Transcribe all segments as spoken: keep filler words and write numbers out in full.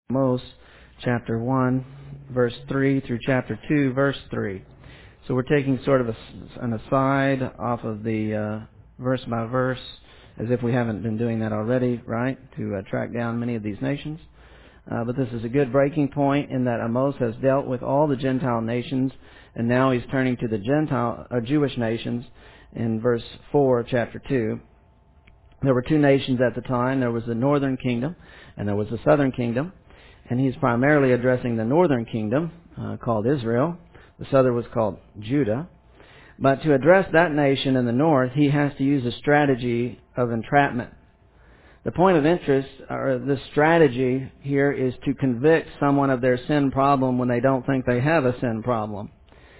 Amos chapter one, verse three through chapter two, verse three. So we're taking sort of a, an aside off of the uh, verse by verse, as if we haven't been doing that already, right, to uh, track down many of these nations. Uh, but this is a good breaking point in that Amos has dealt with all the Gentile nations, and now he's turning to the Gentile uh, Jewish nations in verse four of chapter two. There were two nations at the time. There was the northern kingdom, and there was the southern kingdom. And he's primarily addressing the northern kingdom, uh, called Israel. The southern was called Judah. But to address that nation in the north, he has to use a strategy of entrapment. The point of interest, or this strategy here, is to convict someone of their sin problem when they don't think they have a sin problem.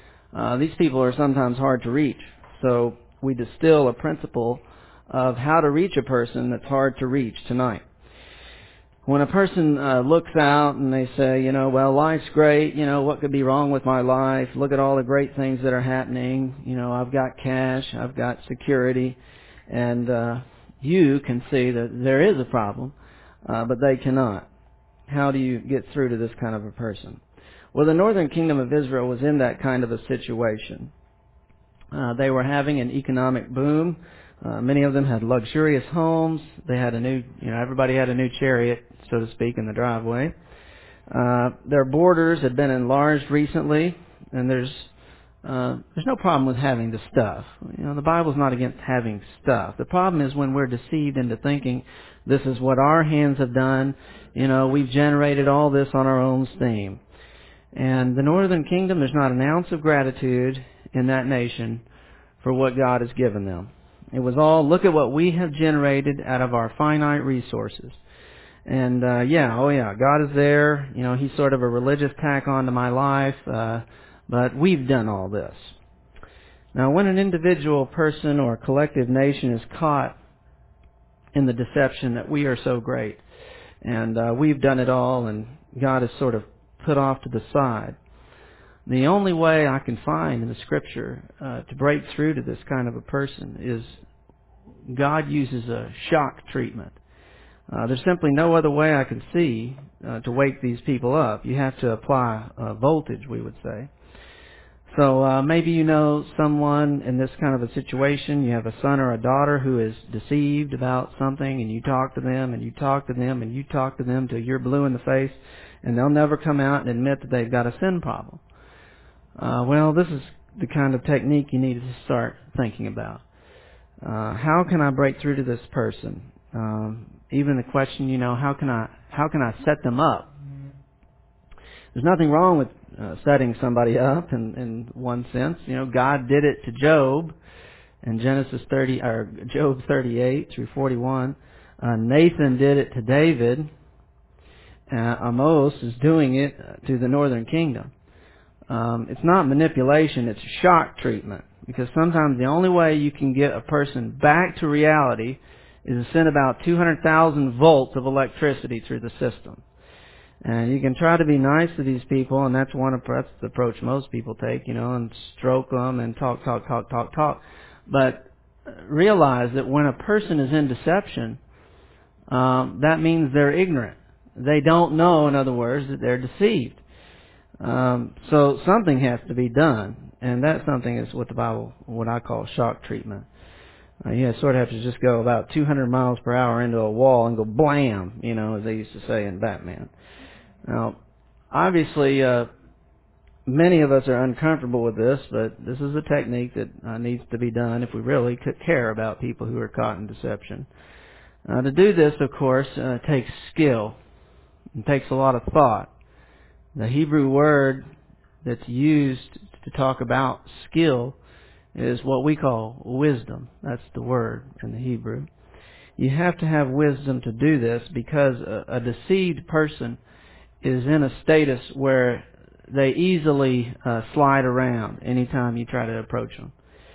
Uh, these people are sometimes hard to reach. So we distill a principle of how to reach a person that's hard to reach tonight. When a person uh, looks out and they say, you know, well, life's great, you know, what could be wrong with my life? Look at all the great things that are happening. You know, I've got cash, I've got security, and uh, you can see that there is a problem, uh, but they cannot. How do you get through to this kind of a person? Well, the northern kingdom of Israel was in that kind of a situation. Uh, they were having an economic boom. Uh, many of them had luxurious homes. They had a new, you know, everybody had a new chariot, so to speak, in the driveway. Uh, their borders had been enlarged recently, and there's uh, there's no problem with having the stuff. You know, the Bible's not against having stuff. The problem is when we're deceived into thinking this is what our hands have done. You know, we've generated all this on our own steam. And the northern kingdom, there's not an ounce of gratitude in that nation for what God has given them. It was all, look at what we have generated out of our finite resources. And, uh, yeah, oh yeah, God is there. You know, He's sort of a religious tack on to my life, uh, but we've done all this. Now, when an individual person or collective nation is caught in the deception that we are so great, and uh, we've done it all, and God is sort of put off to the side, the only way I can find in the Scripture uh, to break through to this kind of a person is God uses a shock treatment. Uh, there's simply no other way I can see uh, to wake these people up. You have to apply uh, voltage, we would say. So uh, maybe you know someone in this kind of a situation. You have a son or a daughter who is deceived about something, and you talk to them, and you talk to them, and you talk to them till you're blue in the face, and they'll never come out and admit that they've got a sin problem. Uh, well, this is the kind of technique you need to start thinking about. Uh, how can I break through to this person? Um, even the question, you know, how can I how can I set them up? There's nothing wrong with uh, setting somebody up in, in one sense. You know, God did it to Job in Genesis thirty or Job thirty-eight through forty-one. Uh, Nathan did it to David. Uh, Amos is doing it to the northern kingdom. Um, it's not manipulation, it's shock treatment. Because sometimes the only way you can get a person back to reality is to send about two hundred thousand volts of electricity through the system. And you can try to be nice to these people, and that's one that's the approach most people take, you know, and stroke them and talk, talk, talk, talk, talk. But realize that when a person is in deception, um, that means they're ignorant. They don't know, in other words, that they're deceived. Um, so something has to be done, and that something is what the Bible, what I call shock treatment. Uh, you sort of have to just go about two hundred miles per hour into a wall and go blam, you know, as they used to say in Batman. Now, obviously, uh, many of us are uncomfortable with this, but this is a technique that uh, needs to be done if we really care about people who are caught in deception. Uh, to do this, of course, uh, takes skill. It takes a lot of thought. The Hebrew word that's used to talk about skill is what we call wisdom. That's the word in the Hebrew. You have to have wisdom to do this because a, a deceived person is in a status where they easily uh, slide around anytime you try to approach them.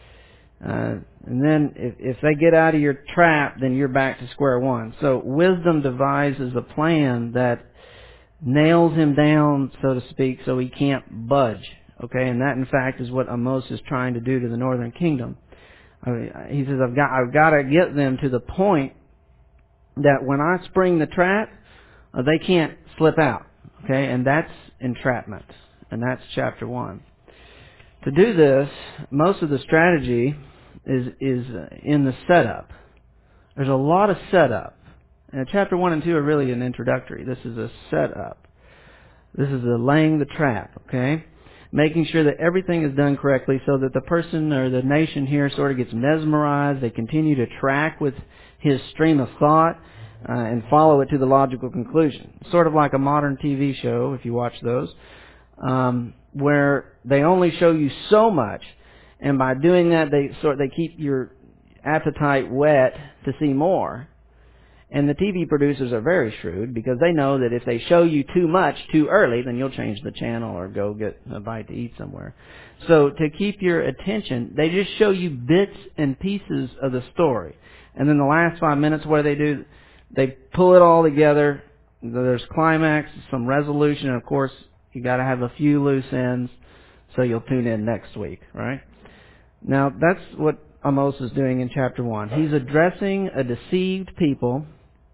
Uh, and then if, if they get out of your trap, then you're back to square one. So wisdom devises a plan that nails him down, so to speak, so he can't budge. Okay, and that in fact is what Amos is trying to do to the northern kingdom. I mean, he says, I've got, I've got to get them to the point that when I spring the trap, uh, they can't slip out. Okay, and that's entrapment, and that's chapter one. To do this, most of the strategy is is in the setup. There's a lot of setup. And chapter one and two are really an introductory. This is a setup. This is a laying the trap, okay? Making sure that everything is done correctly so that the person or the nation here sort of gets mesmerized. They continue to track with his stream of thought uh, and follow it to the logical conclusion. Sort of like a modern T V show, if you watch those, um, where they only show you so much, and by doing that, they sort they keep your appetite wet to see more. And the T V producers are very shrewd because they know that if they show you too much too early, then you'll change the channel or go get a bite to eat somewhere. So to keep your attention, they just show you bits and pieces of the story. And then the last five minutes, what do they do? They pull it all together. There's climax, some resolution, and of course, you got to have a few loose ends so you'll tune in next week, right? Now, that's what Amos is doing in chapter one. He's addressing a deceived people.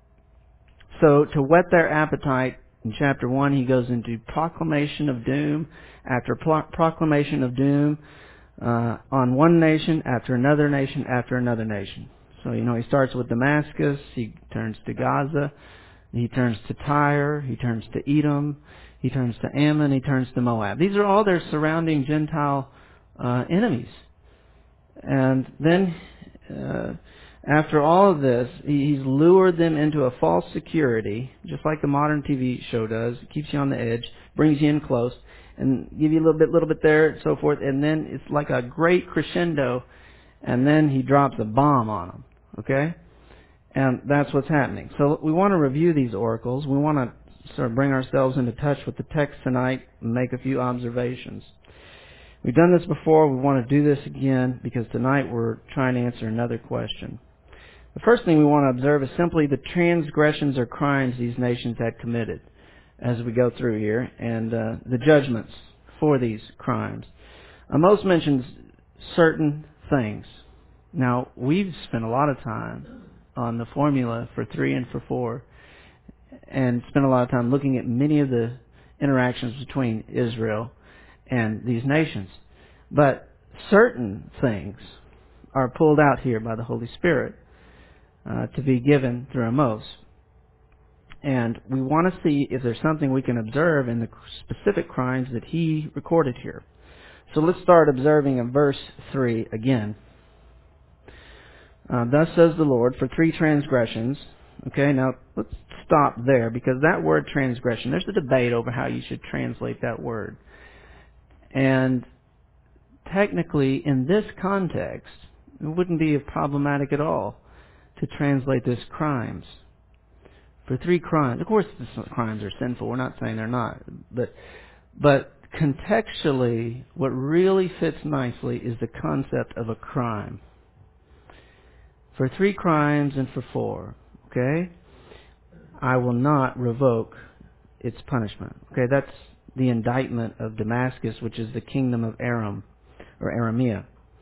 So to whet their appetite, in chapter one, he goes into proclamation of doom after pro- proclamation of doom uh, on one nation after another nation after another nation. So, you know, he starts with Damascus, he turns to Gaza, he turns to Tyre, he turns to Edom, he turns to Ammon, he turns to Moab. These are all their surrounding Gentile uh, enemies. And then, uh, after all of this, he's lured them into a false security, just like the modern T V show does. It keeps you on the edge, brings you in close, and give you a little bit, little bit there, and so forth. And then it's like a great crescendo, and then he drops a bomb on them. Okay? And that's what's happening. So we want to review these oracles. We want to sort of bring ourselves into touch with the text tonight and make a few observations. We've done this before. We want to do this again because tonight we're trying to answer another question. The first thing we want to observe is simply the transgressions or crimes these nations had committed as we go through here and uh, the judgments for these crimes. Amos mentions certain things. Now, we've spent a lot of time on the formula for three and for four and spent a lot of time looking at many of the interactions between Israel and these nations. But certain things are pulled out here by the Holy Spirit uh, to be given through Amos. And we want to see if there's something we can observe in the specific crimes that he recorded here. So let's start observing in verse three again. Uh, Thus says the Lord, for three transgressions. Okay, now let's stop there because that word transgression, there's a debate over how you should translate that word. And technically, in this context, it wouldn't be problematic at all to translate this crimes. For three crimes. Of course, the crimes are sinful. We're not saying they're not. But, but contextually, what really fits nicely is the concept of a crime. For three crimes and for four, okay, I will not revoke its punishment. Okay, that's the indictment of Damascus, which is the kingdom of Aram, or Aramea.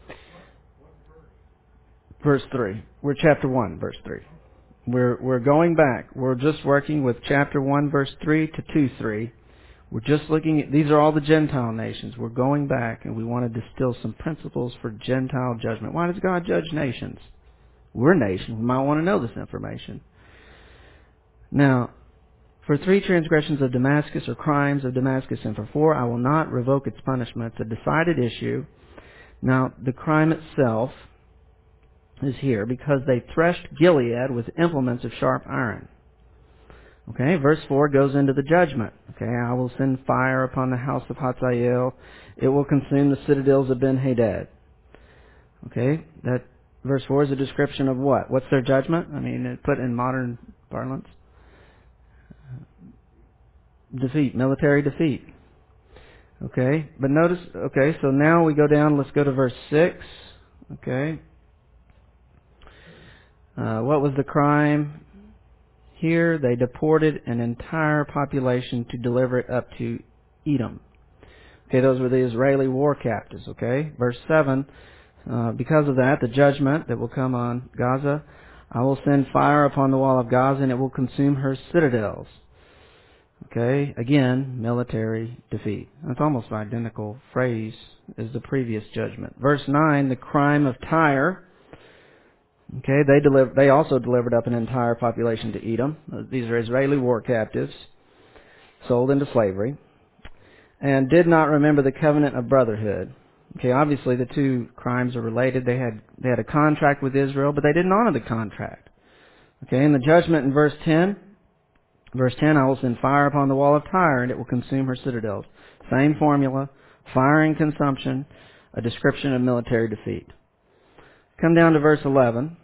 Verse three. We're chapter one, verse three. We're we're going back. We're just working with chapter one, verse three to two, three. We're just looking at, these are all the Gentile nations. We're going back and we want to distill some principles for Gentile judgment. Why does God judge nations? We're a nation. We might want to know this information. Now, for three transgressions of Damascus or crimes of Damascus, and for four, I will not revoke its punishment. It's a decided issue. Now, the crime itself is here because they threshed Gilead with implements of sharp iron. Okay, verse four goes into the judgment. Okay, I will send fire upon the house of Hazael. It will consume the citadels of Ben-Hadad. Okay, that verse four is a description of what? What's their judgment? I mean, put in modern parlance. Defeat, military defeat. Okay, but notice, okay, so now we go down, let's go to verse six. Okay. Uh, what was the crime here? They deported an entire population to deliver it up to Edom. Okay, those were the Israeli war captives, okay? Verse seven, uh, because of that, the judgment that will come on Gaza, I will send fire upon the wall of Gaza and it will consume her citadels. Okay, again, military defeat. That's almost an identical phrase as the previous judgment. Verse nine, the crime of Tyre. Okay, they deliver, they also delivered up an entire population to Edom. These are Israeli war captives sold into slavery, and did not remember the covenant of brotherhood. Okay, obviously the two crimes are related. They had they had a contract with Israel, but they didn't honor the contract. Okay, in the judgment in verse ten, verse ten, I will send fire upon the wall of Tyre, and it will consume her citadels. Same formula, fire and consumption, a description of military defeat. Come down to verse eleven.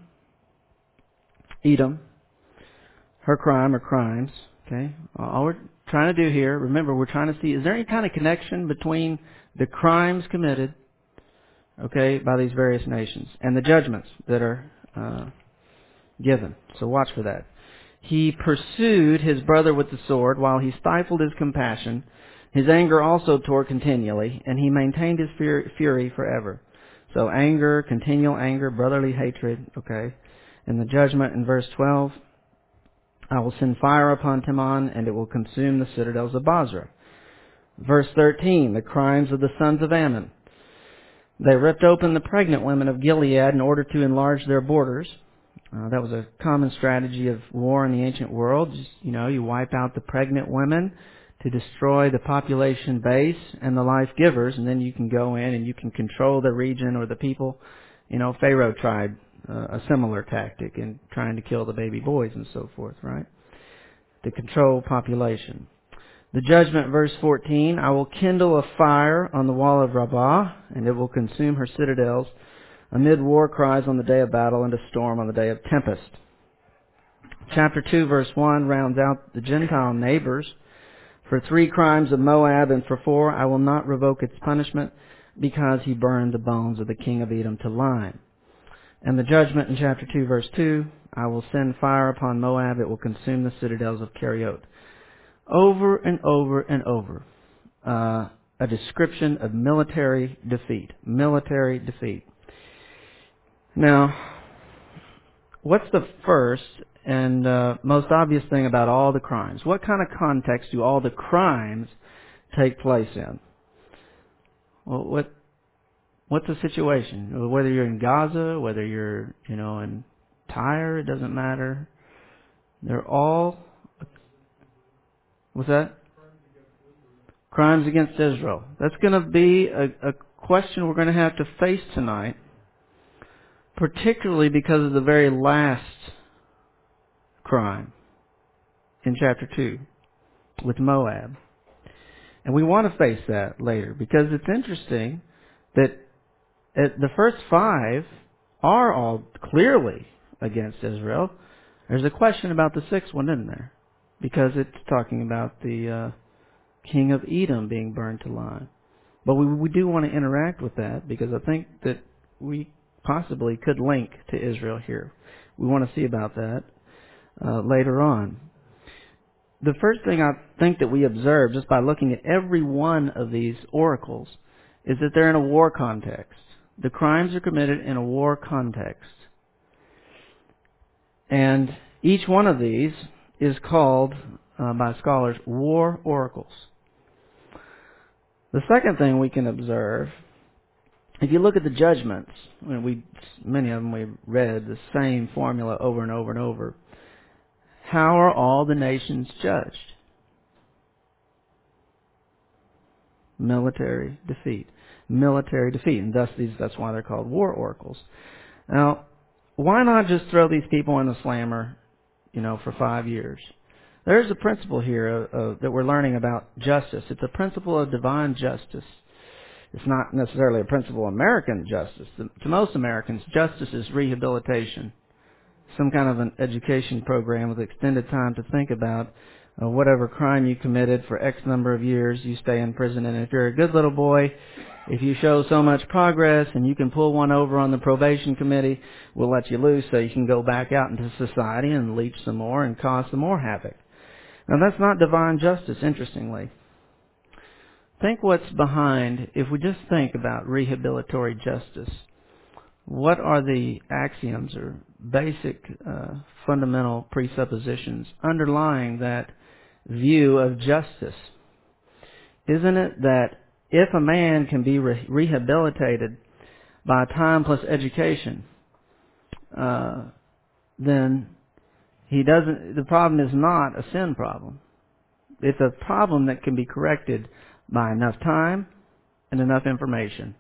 Edom, her crime or crimes. Okay, all we're trying to do here, remember, we're trying to see, is there any kind of connection between the crimes committed, okay, by these various nations and the judgments that are uh, given? So watch for that. He pursued his brother with the sword while he stifled his compassion. His anger also tore continually, and he maintained his fury forever. So anger, continual anger, brotherly hatred, okay. And the judgment in verse twelve, I will send fire upon Timon, and it will consume the citadels of Bozrah. Verse thirteen, the crimes of the sons of Ammon. They ripped open the pregnant women of Gilead in order to enlarge their borders. Uh, that was a common strategy of war in the ancient world. Just, you know, you wipe out the pregnant women to destroy the population base and the life givers, and then you can go in and you can control the region or the people. You know, Pharaoh tried uh, a similar tactic in trying to kill the baby boys and so forth, right? To control population. The judgment, verse fourteen, I will kindle a fire on the wall of Rabbah, and it will consume her citadels, amid war cries on the day of battle and a storm on the day of tempest. Chapter two, verse one, rounds out the Gentile neighbors. For three crimes of Moab and for four, I will not revoke its punishment, because he burned the bones of the king of Edom to lime. And the judgment in chapter two, verse two, I will send fire upon Moab, it will consume the citadels of Keriot. Over and over and over, uh, a description of military defeat. Military defeat. Now, what's the first and uh, most obvious thing about all the crimes? What kind of context do all the crimes take place in? Well, what what's the situation? Whether you're in Gaza, whether you're, you know, in Tyre, it doesn't matter. They're all, what's that? Crimes against Israel. That's going to be a, a question we're going to have to face tonight, particularly because of the very last crime in chapter two with Moab. And we want to face that later because it's interesting that the first five are all clearly against Israel. There's a question about the sixth one, isn't there? Because it's talking about the uh, king of Edom being burned to lime. But we, we do want to interact with that because I think that we possibly could link to Israel here. We want to see about that uh, later on. The first thing I think that we observe just by looking at every one of these oracles is that they're in a war context. The crimes are committed in a war context. And each one of these is called uh, by scholars war oracles. The second thing we can observe, if you look at the judgments, I mean, we many of them we read the same formula over and over and over. How are all the nations judged? Military defeat. Military defeat. And thus these, that's why they're called war oracles. Now, why not just throw these people in the slammer, you know, for five years? There's a principle here uh, uh, that we're learning about justice. It's a principle of divine justice. It's not necessarily a principle of American justice. To most Americans, justice is rehabilitation. Some kind of an education program with extended time to think about uh, whatever crime you committed for X number of years, you stay in prison. And if you're a good little boy, if you show so much progress and you can pull one over on the probation committee, we'll let you loose so you can go back out into society and leech some more and cause some more havoc. Now that's not divine justice, interestingly. Think what's behind, if we just think about rehabilitory justice. What are the axioms or basic uh, fundamental presuppositions underlying that view of justice. Isn't it that if a man can be re- rehabilitated by time plus education, uh, then he doesn't, the problem is not a sin problem. It's a problem that can be corrected by enough time and enough information.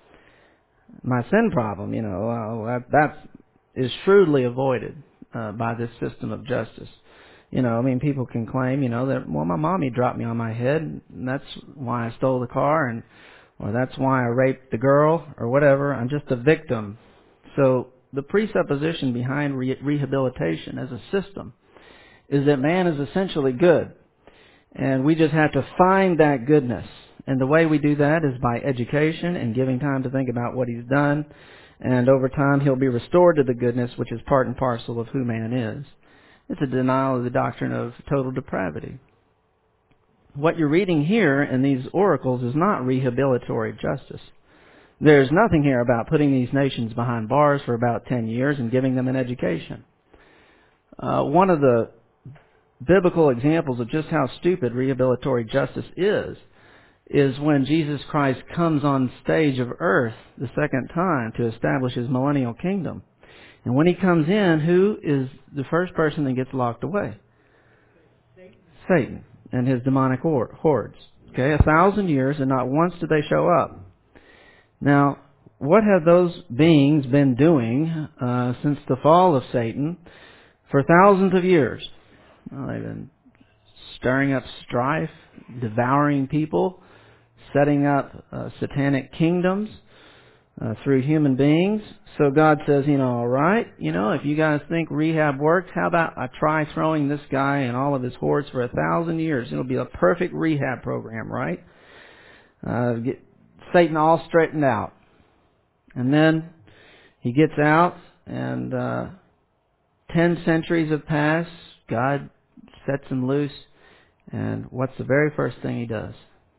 My sin problem, you know, uh, that that's, is shrewdly avoided uh, by this system of justice. You know, I mean, people can claim, you know, that, well, my mommy dropped me on my head, and that's why I stole the car, and or that's why I raped the girl, or whatever. I'm just a victim. So the presupposition behind re- rehabilitation as a system is that man is essentially good, and we just have to find that goodness. And the way we do that is by education and giving time to think about what he's done, and over time he'll be restored to the goodness which is part and parcel of who man is. It's a denial of the doctrine of total depravity. What you're reading here in these oracles is not rehabilitatory justice. There's nothing here about putting these nations behind bars for about ten years and giving them an education. Uh, one of the biblical examples of just how stupid rehabilitatory justice is, is when Jesus Christ comes on stage of earth the second time to establish his millennial kingdom. And when he comes in, who is the first person that gets locked away? Satan, Satan and his demonic hordes. Okay, a thousand years, and not once did they show up. Now, what have those beings been doing uh, since the fall of Satan for thousands of years? Well, they've been stirring up strife, devouring people, setting up uh, satanic kingdoms uh, through human beings. So God says, you know, all right, you know, if you guys think rehab works, how about I try throwing this guy and all of his hordes for a thousand years? It'll be a perfect rehab program, right? Uh, get Satan all straightened out. And then he gets out, and uh, ten centuries have passed. God sets him loose, and what's the very first thing he does?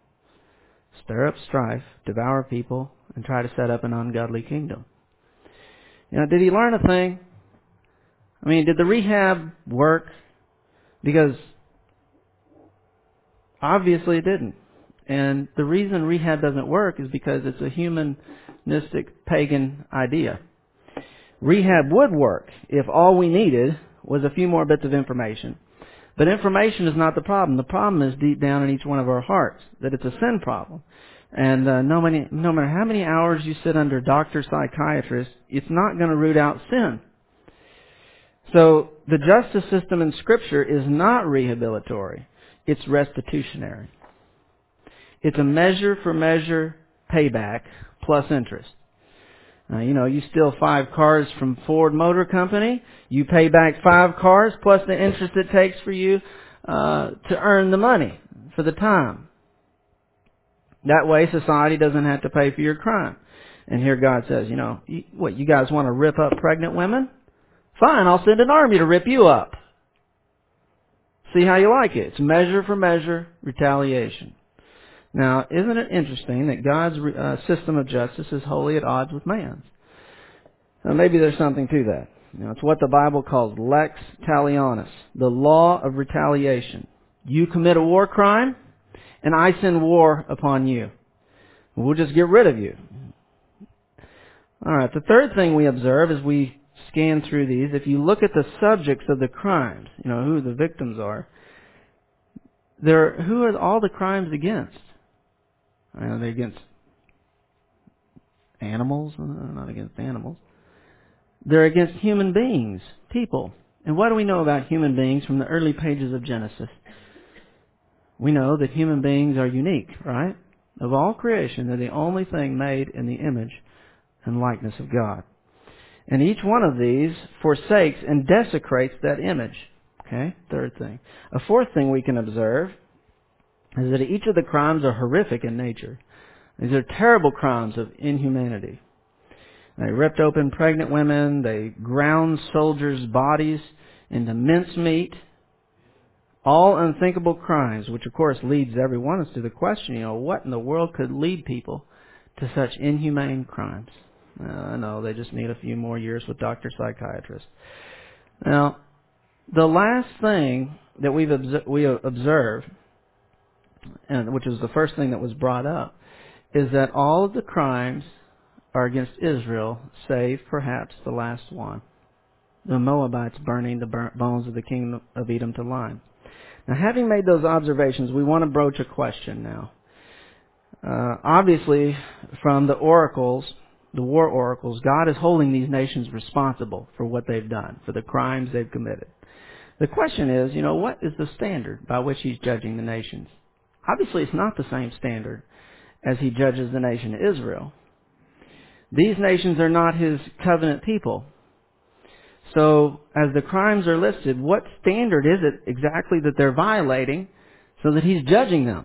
Stir up strife, devour people, and try to set up an ungodly kingdom. You know, did he learn a thing? I mean, did the rehab work? Because obviously it didn't. And the reason rehab doesn't work is because it's a humanistic pagan idea. Rehab would work if all we needed was a few more bits of information. But information is not the problem. The problem is deep down in each one of our hearts, that it's a sin problem. And uh, no, many, no matter how many hours you sit under doctor, psychiatrist, it's not going to root out sin. So the justice system in Scripture is not rehabilitatory. It's restitutionary. It's a measure for measure payback plus interest. Uh, you know, you steal five cars from Ford Motor Company, you pay back five cars plus the interest it takes for you uh, to earn the money for the time. That way society doesn't have to pay for your crime. And here God says, you know, you, what, you guys want to rip up pregnant women? Fine, I'll send an army to rip you up. See how you like it. It's measure for measure retaliation. Now, isn't it interesting that God's uh, system of justice is wholly at odds with man's? Now, maybe there's something to that. You know, it's what the Bible calls lex talionis, the law of retaliation. You commit a war crime, and I send war upon you. We'll just get rid of you. All right, the third thing we observe as we scan through these, if you look at the subjects of the crimes, you know, who the victims are, they're, who are all the crimes against? Are they against animals? Not against animals. They're against human beings, people. And what do we know about human beings from the early pages of Genesis? We know that human beings are unique, right? Of all creation, they're the only thing made in the image and likeness of God. And each one of these forsakes and desecrates that image. Okay, third thing. A fourth thing we can observe is that each of the crimes are horrific in nature. These are terrible crimes of inhumanity. They ripped open pregnant women. They ground soldiers' bodies into mincemeat. All unthinkable crimes, which of course leads every one of us to the question, you know, what in the world could lead people to such inhumane crimes? Uh, no, they just need a few more years with doctor psychiatrists. Now, the last thing that we've obs- we observe, and which is the first thing that was brought up, is that all of the crimes are against Israel, save perhaps the last one. The Moabites burning the bur- bones of the king of Edom to lime. Now, having made those observations, we want to broach a question now. Uh, obviously, from the oracles, the war oracles, God is holding these nations responsible for what they've done, for the crimes they've committed. The question is, you know, what is the standard by which He's judging the nations? Obviously, it's not the same standard as He judges the nation of Israel. These nations are not His covenant people. So, as the crimes are listed, what standard is it exactly that they're violating so that He's judging them?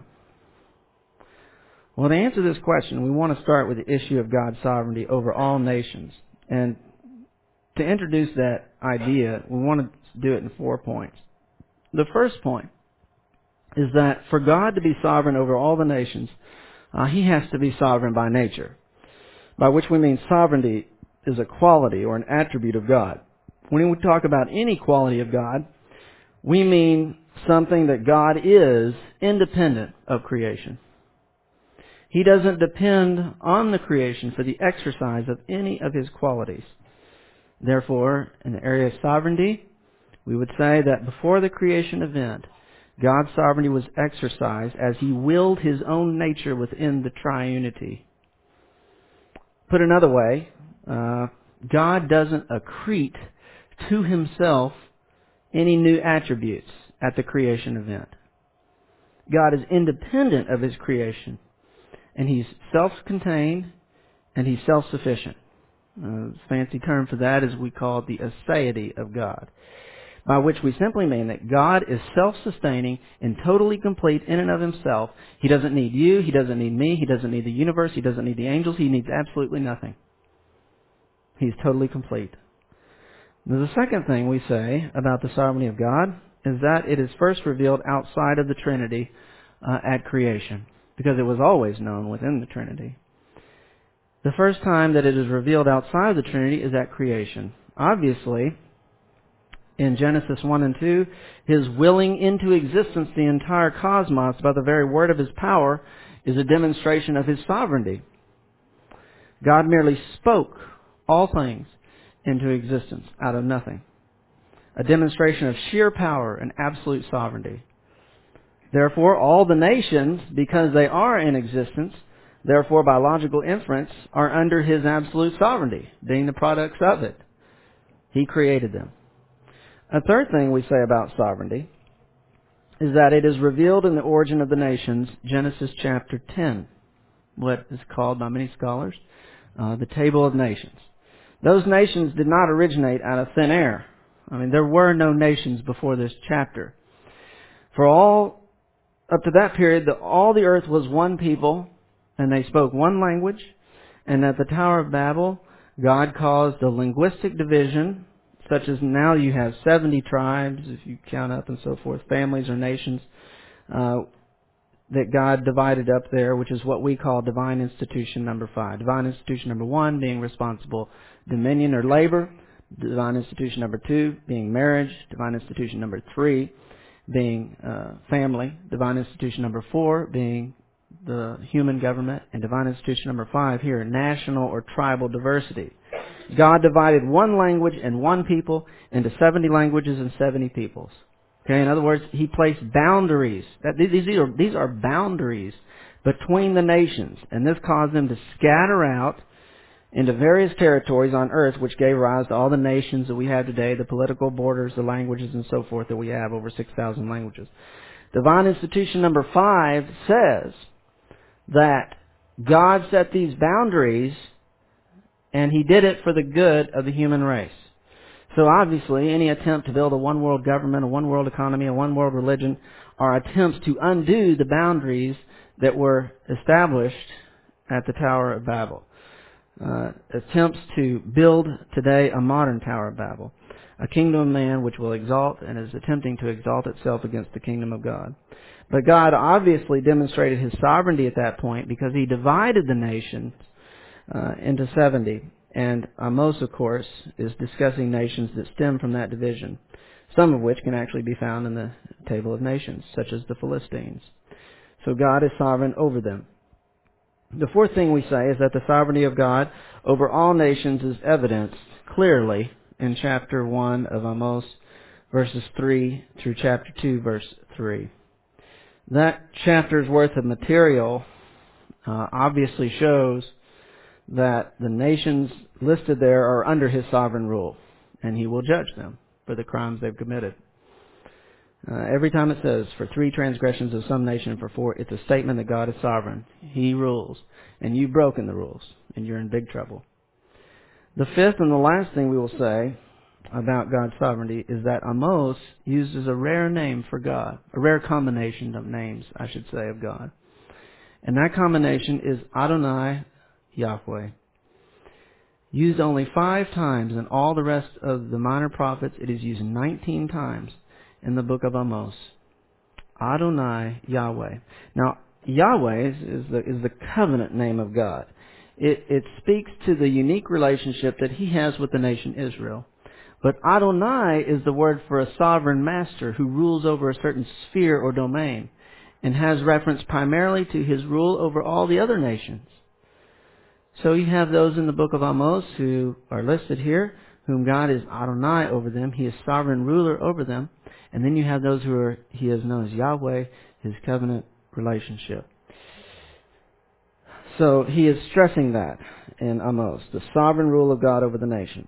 Well, to answer this question, we want to start with the issue of God's sovereignty over all nations. And to introduce that idea, we want to do it in four points. The first point is that for God to be sovereign over all the nations, uh, He has to be sovereign by nature, by which we mean sovereignty is a quality or an attribute of God. When we talk about any quality of God, we mean something that God is independent of creation. He doesn't depend on the creation for the exercise of any of His qualities. Therefore, in the area of sovereignty, we would say that before the creation event, God's sovereignty was exercised as He willed His own nature within the triunity. Put another way, uh, God doesn't accrete to Himself any new attributes at the creation event. God is independent of His creation, and He's self-contained, and He's self-sufficient. Uh, a fancy term for that is we call it the aseity of God, by which we simply mean that God is self-sustaining and totally complete in and of Himself. He doesn't need you, He doesn't need me, He doesn't need the universe, He doesn't need the angels, He needs absolutely nothing. He's totally complete. Now, the second thing we say about the sovereignty of God is that it is first revealed outside of the Trinity uh, at creation, because it was always known within the Trinity. The first time that it is revealed outside of the Trinity is at creation. Obviously, in Genesis one and two, His willing into existence the entire cosmos by the very word of His power is a demonstration of His sovereignty. God merely spoke all things into existence out of nothing. A demonstration of sheer power and absolute sovereignty. Therefore, all the nations, because they are in existence, therefore by logical inference, are under His absolute sovereignty, being the products of it. He created them. A third thing we say about sovereignty is that it is revealed in the origin of the nations, Genesis chapter ten, what is called by many scholars uh, the Table of Nations. Those nations did not originate out of thin air. I mean, there were no nations before this chapter. For all, up to that period, the, all the earth was one people, and they spoke one language, and at the Tower of Babel, God caused a linguistic division, such as now you have seventy tribes, if you count up and so forth, families or nations, uh, that God divided up there, which is what we call divine institution number five. Divine institution number one being responsible dominion or labor. Divine institution number two being marriage. Divine institution number three being uh, family. Divine institution number four being the human government. And divine institution number five here, national or tribal diversity. God divided one language and one people into seventy languages and seventy peoples. Okay, in other words, He placed boundaries. That, these, are, these are boundaries between the nations. And this caused them to scatter out into various territories on earth, which gave rise to all the nations that we have today, the political borders, the languages, and so forth that we have, over six thousand languages. Divine institution number five says that God set these boundaries, and He did it for the good of the human race. So obviously, any attempt to build a one-world government, a one-world economy, a one-world religion, are attempts to undo the boundaries that were established at the Tower of Babel. Uh, attempts to build today a modern Tower of Babel, a kingdom of man which will exalt and is attempting to exalt itself against the kingdom of God. But God obviously demonstrated His sovereignty at that point because He divided the nations uh, into seventy. And Amos, of course, is discussing nations that stem from that division. some of which can actually be found in the Table of Nations, such as the Philistines. So God is sovereign over them. The fourth thing we say is that the sovereignty of God over all nations is evidenced clearly in chapter one of Amos, verses three through chapter two, verse three. That chapter's worth of material uh, obviously shows that the nations listed there are under His sovereign rule, and He will judge them for the crimes they've committed. Uh, every time it says, for three transgressions of some nation, for four, it's a statement that God is sovereign. He rules, and you've broken the rules, and you're in big trouble. The fifth and the last thing we will say about God's sovereignty is that Amos uses a rare name for God, a rare combination of names, I should say, of God. And that combination is Adonai Yahweh. Used only five times in all the rest of the minor prophets, it is used nineteen times in the book of Amos. Adonai Yahweh. Now, Yahweh is, is, the, is the covenant name of God. It, it speaks to the unique relationship that He has with the nation Israel. But Adonai is the word for a sovereign master who rules over a certain sphere or domain, and has reference primarily to His rule over all the other nations. So you have those in the book of Amos who are listed here, whom God is Adonai over them. He is sovereign ruler over them. And then you have those who are, He is known as Yahweh, His covenant relationship. So He is stressing that in Amos, the sovereign rule of God over the nations.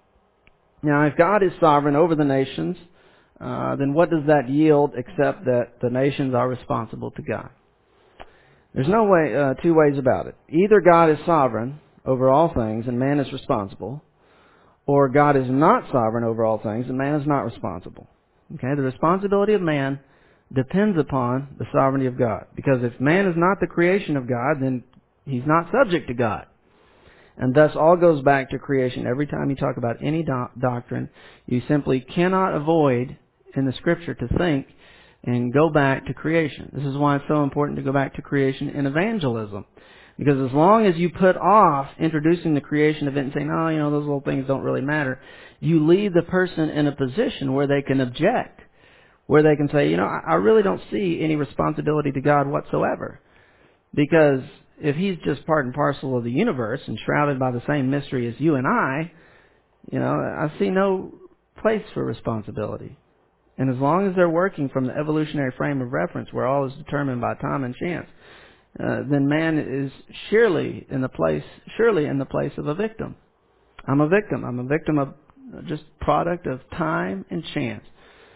Now, if God is sovereign over the nations, uh, then what does that yield except that the nations are responsible to God? There's no way, uh, two ways about it. Either God is sovereign over all things and man is responsible, or God is not sovereign over all things and man is not responsible. Okay, the responsibility of man depends upon the sovereignty of God. Because if man is not the creation of God, then he's not subject to God. And thus all goes back to creation. Every time you talk about any do- doctrine, you simply cannot avoid in the Scripture to think and go back to creation. This is why it's so important to go back to creation in evangelism. Because as long as you put off introducing the creation event and saying, oh, you know, those little things don't really matter, you leave the person in a position where they can object, where they can say, you know, I really don't see any responsibility to God whatsoever. Because if He's just part and parcel of the universe and shrouded by the same mystery as you and I, you know, I see no place for responsibility. And as long as they're working from the evolutionary frame of reference where all is determined by time and chance, uh, then man is surely in the place, surely in the place of a victim. I'm a victim. I'm a victim of just product of time and chance.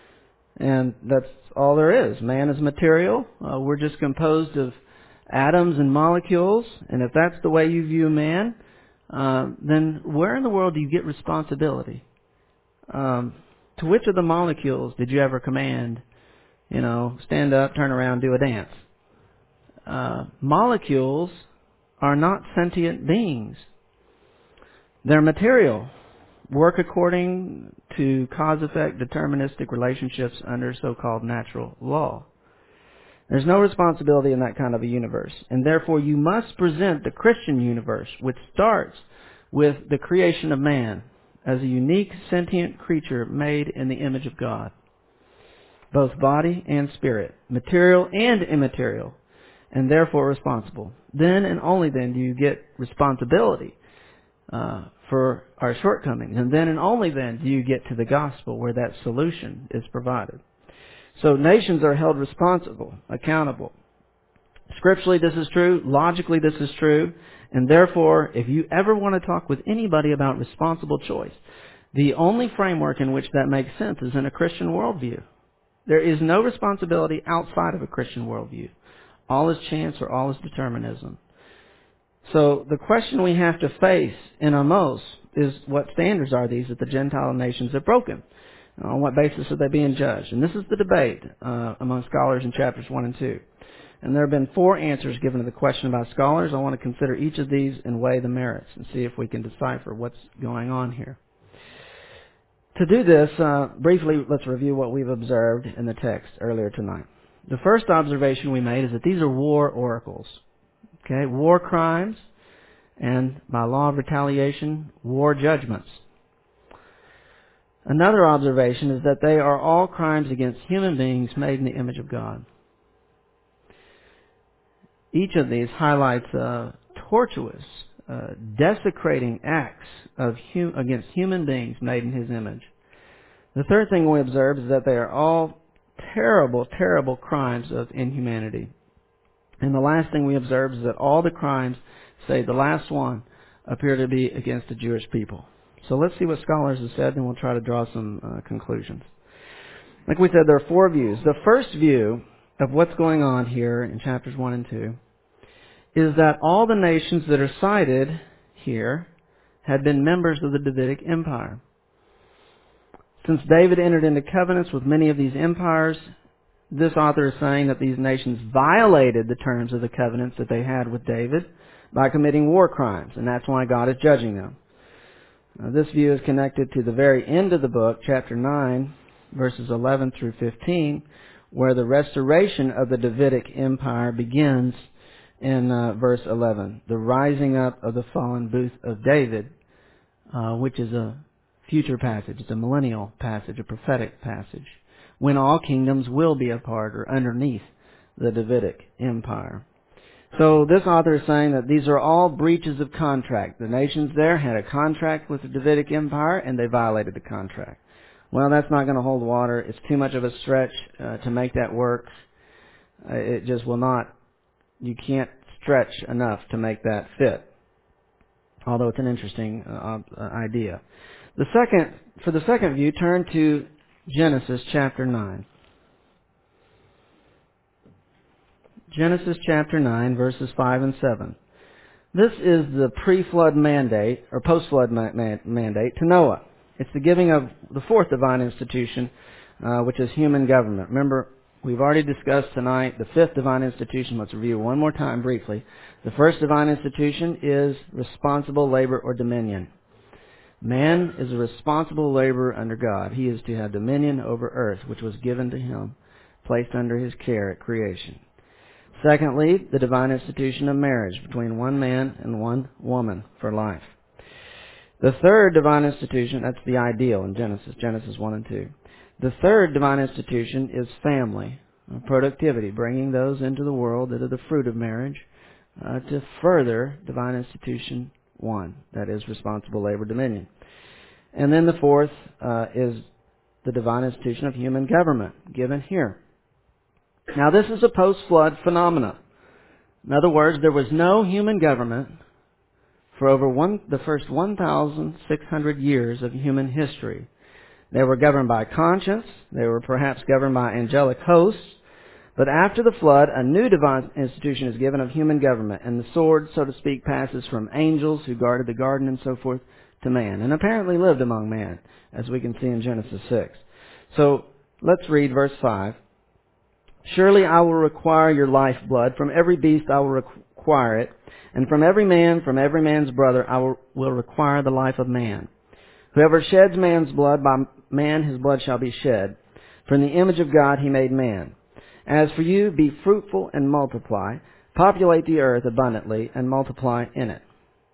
And that's all there is. Man is material. Uh, we're just composed of atoms and molecules. And if that's the way you view man, uh, then where in the world do you get responsibility? Um, to which of the molecules did you ever command, you know, stand up, turn around, do a dance? Uh, molecules are not sentient beings. They're material. Work according to cause-effect deterministic relationships under so-called natural law. There's no responsibility in that kind of a universe. And therefore you must present the Christian universe, which starts with the creation of man, as a unique sentient creature made in the image of God. Both body and spirit, material and immaterial, and therefore responsible. Then and only then do you get responsibility uh, for our shortcomings. And then and only then do you get to the gospel where that solution is provided. So nations are held responsible, accountable. Scripturally this is true. Logically this is true. And therefore, if you ever want to talk with anybody about responsible choice, the only framework in which that makes sense is in a Christian worldview. There is no responsibility outside of a Christian worldview. All is chance or all is determinism. So the question we have to face in Amos is what standards are these that the Gentile nations have broken? On what basis are they being judged? And this is the debate uh, among scholars in chapters one and two. And there have been four answers given to the question by scholars. I want to consider each of these and weigh the merits and see if we can decipher what's going on here. To do this, uh, briefly, let's review what we've observed in the text earlier tonight. The first observation we made is that these are war oracles. Okay, war crimes and, by law of retaliation, war judgments. Another observation is that they are all crimes against human beings made in the image of God. Each of these highlights uh, tortuous, uh, desecrating acts of hum- against human beings made in His image. The third thing we observe is that they are all terrible, terrible crimes of inhumanity. And the last thing we observe is that all the crimes, save the last one, appear to be against the Jewish people. So let's see what scholars have said, and we'll try to draw some uh, conclusions. Like we said, there are four views. The first view of what's going on here in chapters one and two is that all the nations that are cited here had been members of the Davidic Empire. Since David entered into covenants with many of these empires, this author is saying that these nations violated the terms of the covenants that they had with David by committing war crimes, and that's why God is judging them. Now, this view is connected to the very end of the book, chapter nine, verses eleven through fifteen, where the restoration of the Davidic Empire begins in uh, verse eleven, the rising up of the fallen booth of David, uh, which is a future passage. It's a millennial passage, a prophetic passage, when all kingdoms will be a part or underneath the Davidic Empire. So this author is saying that these are all breaches of contract. The nations there had a contract with the Davidic Empire, and they violated the contract. Well, that's not going to hold water. It's too much of a stretch uh, to make that work. Uh, it just will not. You can't stretch enough to make that fit. Although it's an interesting uh, idea. The second, for the second view, turn to Genesis chapter nine. Genesis chapter nine, verses five and seven. This is the pre-flood mandate, or post-flood ma- ma- mandate to Noah. It's the giving of the fourth divine institution, uh, which is human government. Remember, we've already discussed tonight the fifth divine institution. Let's review one more time briefly. The first divine institution is responsible labor or dominion. Man is a responsible laborer under God. He is to have dominion over earth, which was given to him, placed under his care at creation. Secondly, the divine institution of marriage between one man and one woman for life. The third divine institution, that's the ideal in Genesis, Genesis one and two. The third divine institution is family, productivity, bringing those into the world that are the fruit of marriage uh, to further divine institution one, that is responsible labor dominion. And then the fourth uh, is the divine institution of human government, given here. Now this is a post-flood phenomena. In other words, there was no human government for over one, the first one thousand six hundred years of human history. They were governed by conscience. They were perhaps governed by angelic hosts. But after the flood, a new divine institution is given of human government, and the sword, so to speak, passes from angels who guarded the garden and so forth to man, and apparently lived among man, as we can see in Genesis six. So let's read verse five. Surely I will require your lifeblood. From every beast I will require it. And from every man, from every man's brother, I will, will require the life of man. Whoever sheds man's blood, by man his blood shall be shed. For in the image of God he made man. As for you, be fruitful and multiply. Populate the earth abundantly and multiply in it.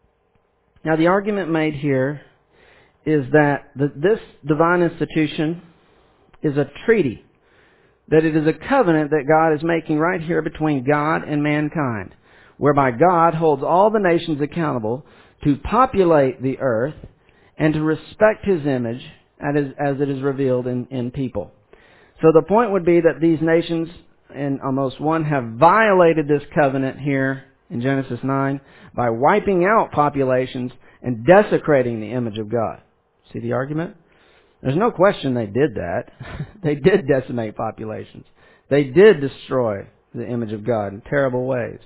Now the argument made here is that the, this divine institution is a treaty. That it is a covenant that God is making right here between God and mankind, whereby God holds all the nations accountable to populate the earth and to respect His image as it is revealed in, in people. So the point would be that these nations, in almost one, have violated this covenant here in Genesis nine by wiping out populations and desecrating the image of God. See the argument? There's no question they did that. They did decimate populations. They did destroy the image of God in terrible ways.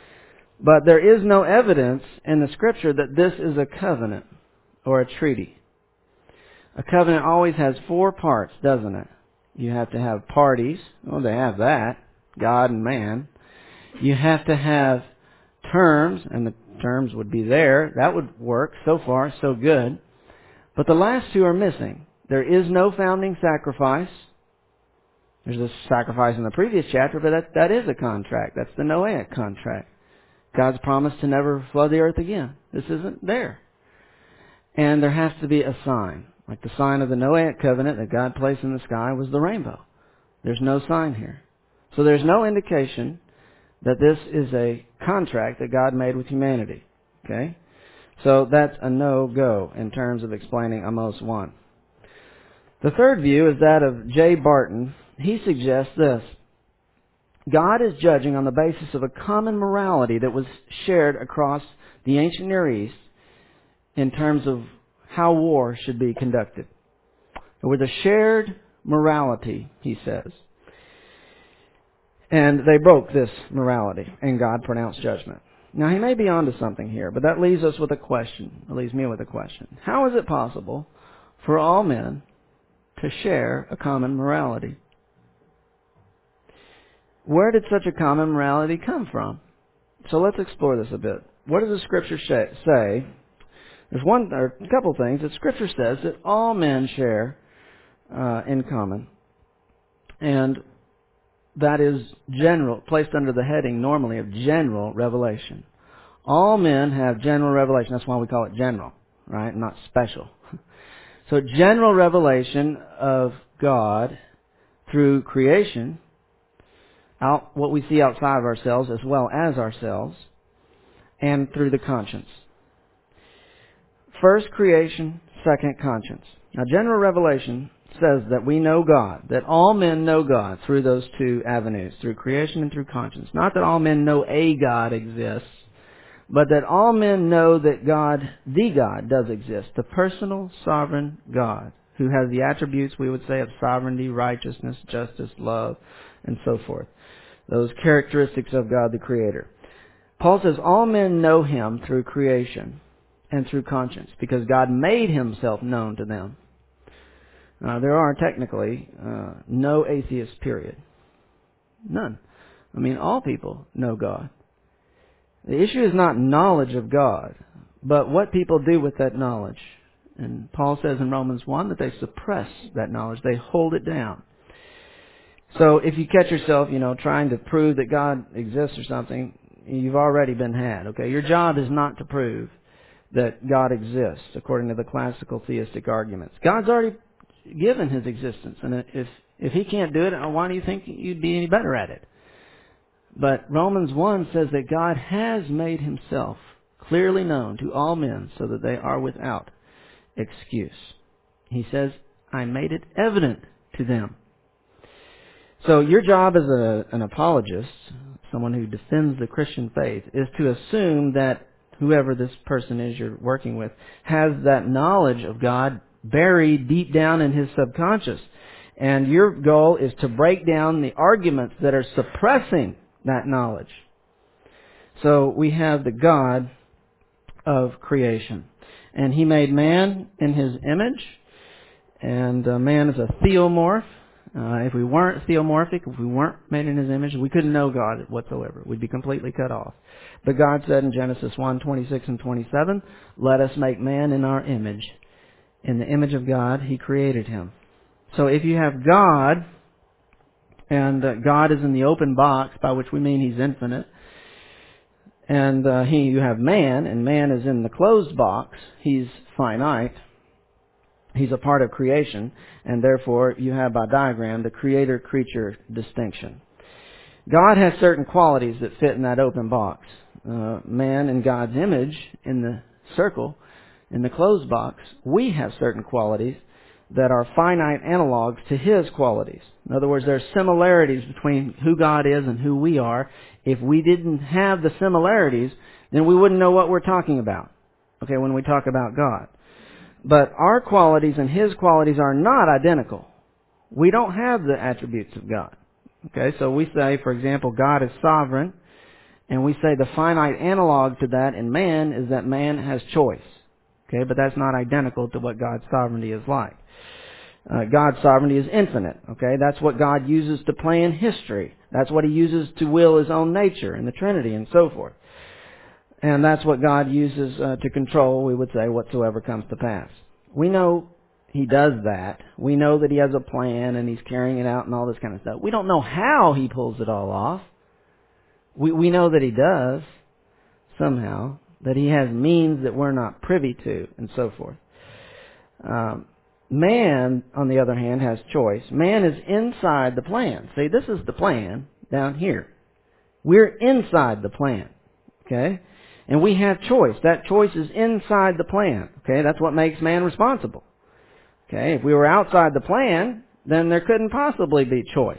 But there is no evidence in the Scripture that this is a covenant or a treaty. A covenant always has four parts, doesn't it? You have to have parties. Well, they have that. God and man. You have to have terms, and the terms would be there. That would work. So far, so good. But the last two are missing. There is no founding sacrifice. There's a sacrifice in the previous chapter, but that, that is a contract. That's the Noahic contract. God's promise to never flood the earth again. This isn't there. And there has to be a sign. Like the sign of the Noahic covenant that God placed in the sky was the rainbow. There's no sign here. So there's no indication that this is a contract that God made with humanity. Okay? So that's a no-go in terms of explaining Amos one. The third view is that of J. Barton. He suggests this. God is judging on the basis of a common morality that was shared across the ancient Near East in terms of how war should be conducted. There was a shared morality, he says. And they broke this morality, and God pronounced judgment. Now, he may be onto something here, but that leaves us with a question. It leaves me with a question. How is it possible for all men to share a common morality? Where did such a common morality come from? So let's explore this a bit. What does the Scripture say? There's one or a couple things that Scripture says that all men share uh, in common, and that is general, placed under the heading normally of general revelation. All men have general revelation. That's why we call it general, right? Not special. So general revelation of God through creation, out what we see outside of ourselves as well as ourselves, and through the conscience. First creation, second conscience. Now general revelation says that we know God, that all men know God through those two avenues, through creation and through conscience. Not that all men know a God exists, but that all men know that God, the God, does exist. The personal, sovereign God, who has the attributes, we would say, of sovereignty, righteousness, justice, love, and so forth. Those characteristics of God the Creator. Paul says all men know Him through creation and through conscience, because God made Himself known to them. Uh, there are technically uh, no atheists, period. None. I mean, all people know God. The issue is not knowledge of God, but what people do with that knowledge. And Paul says in Romans one that they suppress that knowledge. They hold it down. So if you catch yourself, you know, trying to prove that God exists or something, you've already been had, okay? Your job is not to prove that God exists, according to the classical theistic arguments. God's already given His existence, and if if He can't do it, why do you think you'd be any better at it? But Romans one says that God has made Himself clearly known to all men so that they are without excuse. He says, I made it evident to them. So your job as a, an apologist, someone who defends the Christian faith, is to assume that whoever this person is you're working with has that knowledge of God buried deep down in his subconscious. And your goal is to break down the arguments that are suppressing that knowledge. So we have the God of creation. And He made man in His image. And uh, man is a theomorph. Uh, if we weren't theomorphic, if we weren't made in His image, we couldn't know God whatsoever. We'd be completely cut off. But God said in Genesis one, twenty-six and twenty-seven, let us make man in our image. In the image of God, He created him. So if you have God, and uh, God is in the open box, by which we mean He's infinite, and uh, he, you have man, and man is in the closed box, He's finite, He's a part of creation, and therefore you have by diagram the creator-creature distinction. God has certain qualities that fit in that open box. Uh, man in God's image in the circle, in the closed box, we have certain qualities that are finite analogs to His qualities. In other words, there are similarities between who God is and who we are. If we didn't have the similarities, then we wouldn't know what we're talking about, okay, when we talk about God. But our qualities and His qualities are not identical. We don't have the attributes of God. Okay, so we say, for example, God is sovereign, and we say the finite analog to that in man is that man has choice. Okay, but that's not identical to what God's sovereignty is like. Uh, God's sovereignty is infinite. Okay, that's what God uses to plan history. That's what He uses to will His own nature in the Trinity and so forth. And that's what God uses uh, to control, we would say, whatsoever comes to pass. We know He does that. We know that He has a plan and He's carrying it out and all this kind of stuff. We don't know how He pulls it all off. We we know that He does somehow, that He has means that we're not privy to and so forth. Um, Man, on the other hand, has choice. Man is inside the plan. See, this is the plan down here. We're inside the plan. Okay? And we have choice. That choice is inside the plan. Okay? That's what makes man responsible. Okay? If we were outside the plan, then there couldn't possibly be choice.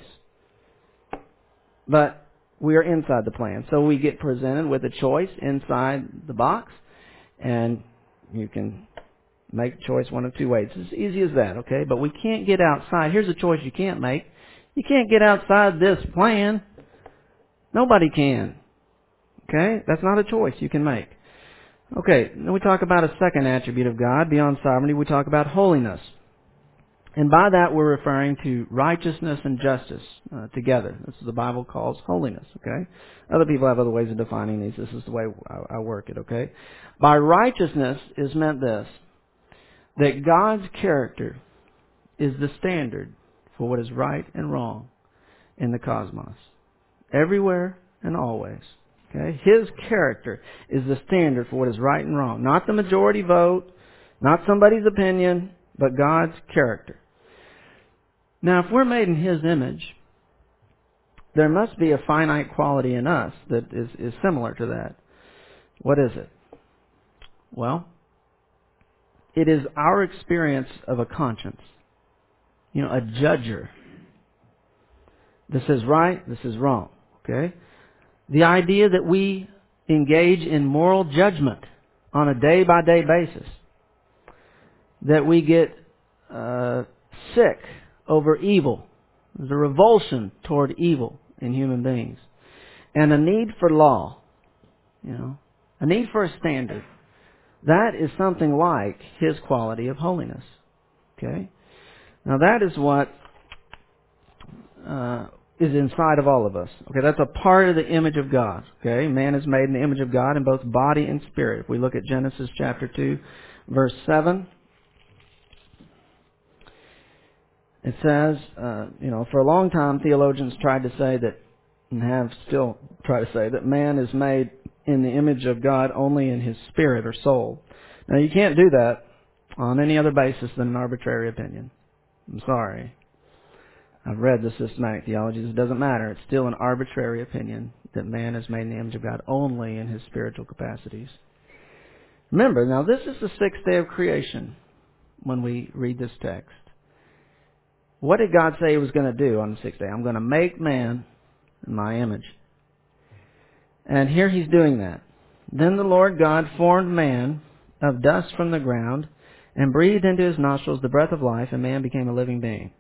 But we are inside the plan. So we get presented with a choice inside the box, and you can make a choice one of two ways. It's as easy as that, okay? But we can't get outside. Here's a choice you can't make. You can't get outside this plan. Nobody can. Okay? That's not a choice you can make. Okay, then we talk about a second attribute of God. Beyond sovereignty, we talk about holiness. And by that, we're referring to righteousness and justice uh, together. This is what the Bible calls holiness, okay? Other people have other ways of defining these. This is the way I, I work it, okay? By righteousness is meant this, that God's character is the standard for what is right and wrong in the cosmos, everywhere and always. Okay? His character is the standard for what is right and wrong. Not the majority vote, not somebody's opinion, but God's character. Now, if we're made in His image, there must be a finite quality in us that is, is similar to that. What is it? Well, it is our experience of a conscience. You know, a judger. This is right, this is wrong. Okay? The idea that we engage in moral judgment on a day-by-day basis. That we get uh, sick over evil. There's a revulsion toward evil in human beings. And a need for law. You know, a need for a standard. That is something like His quality of holiness. Okay? Now that is what uh, is inside of all of us. Okay, that's a part of the image of God. Okay, man is made in the image of God in both body and spirit. If we look at Genesis chapter two, verse seven, it says, uh, you know, for a long time theologians tried to say that, and have still tried to say, that man is made in the image of God only in his spirit or soul. Now you can't do that on any other basis than an arbitrary opinion. I'm sorry. I've read the systematic theologies. It doesn't matter. It's still an arbitrary opinion that man is made in the image of God only in his spiritual capacities. Remember, now this is the sixth day of creation when we read this text. What did God say He was going to do on the sixth day? I'm going to make man in my image. And here He's doing that. Then the Lord God formed man of dust from the ground and breathed into his nostrils the breath of life, and man became a living being.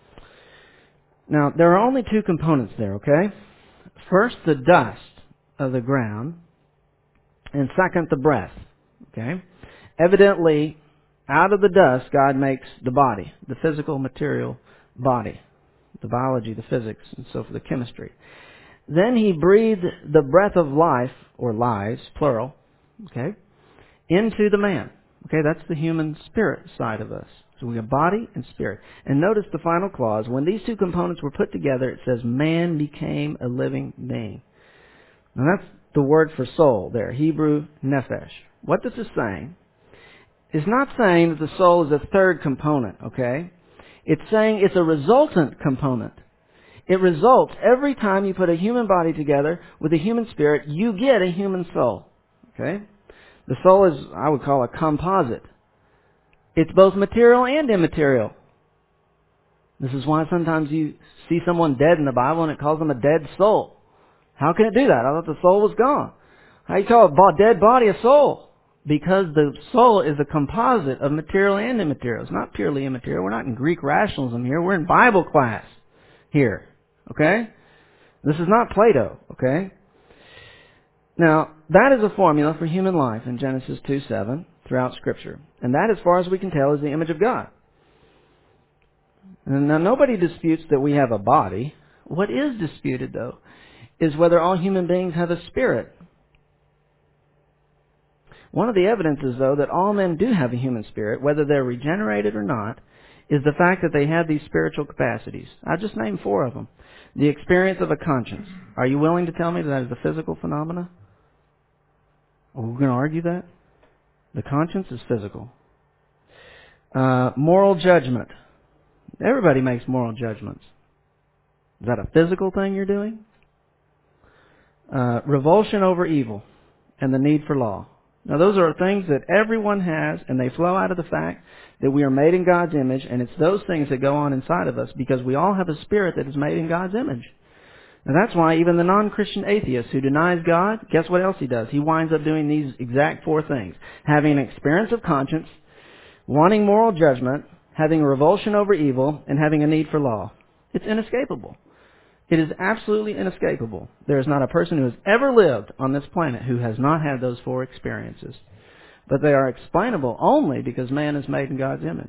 Now, there are only two components there, okay? First, the dust of the ground, and second, the breath, okay? Evidently, out of the dust, God makes the body, the physical, material body, the biology, the physics, and so forth, the chemistry. Then He breathed the breath of life, or lives, plural, okay, into the man. Okay, that's the human spirit side of us. So we have body and spirit. And notice the final clause. When these two components were put together, it says, man became a living being. Now that's the word for soul there, Hebrew nephesh. What this is saying is not saying that the soul is a third component, okay? It's saying it's a resultant component. It results every time you put a human body together with a human spirit, you get a human soul, okay? The soul is, I would call, a composite. It's both material and immaterial. This is why sometimes you see someone dead in the Bible and it calls them a dead soul. How can it do that? I thought the soul was gone. How do you call a dead body a soul? Because the soul is a composite of material and immaterial. It's not purely immaterial. We're not in Greek rationalism here. We're in Bible class here. Okay? This is not Plato. Okay? Now, that is a formula for human life in Genesis two seven throughout Scripture. And that, as far as we can tell, is the image of God. And now, nobody disputes that we have a body. What is disputed, though, is whether all human beings have a spirit. One of the evidences, though, that all men do have a human spirit, whether they're regenerated or not, is the fact that they have these spiritual capacities. I just named four of them. The experience of a conscience. Are you willing to tell me that that is a physical phenomena? Are we going to argue that? The conscience is physical. Uh, moral judgment. Everybody makes moral judgments. Is that a physical thing you're doing? Uh, revulsion over evil and the need for law. Now those are things that everyone has, and they flow out of the fact that we are made in God's image, and it's those things that go on inside of us because we all have a spirit that is made in God's image. And that's why even the non-Christian atheist who denies God, guess what else he does? He winds up doing these exact four things. Having an experience of conscience, wanting moral judgment, having a revulsion over evil, and having a need for law. It's inescapable. It is absolutely inescapable. There is not a person who has ever lived on this planet who has not had those four experiences. But they are explainable only because man is made in God's image.